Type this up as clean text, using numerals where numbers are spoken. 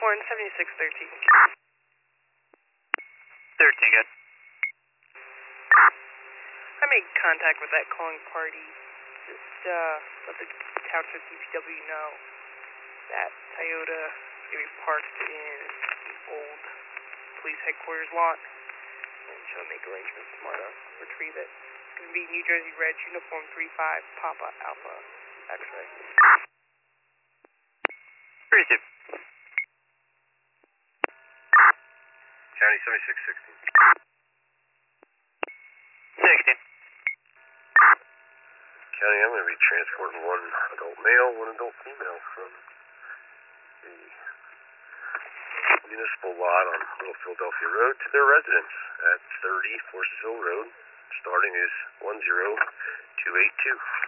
Uniform 7613. 13, good. I made contact with that calling party. Just let the Township DPW know that Toyota is going to be parked in the old police headquarters lot, and she'll make arrangements tomorrow to retrieve it. It's going to be New Jersey Red, Uniform 35, Papa Alpha, X-ray. 32. County 7616. 16. County, I'm going to be transporting one adult male, one adult female from the municipal lot on Little Philadelphia Road to their residence at 30 Forcesville Road. Starting is 10282.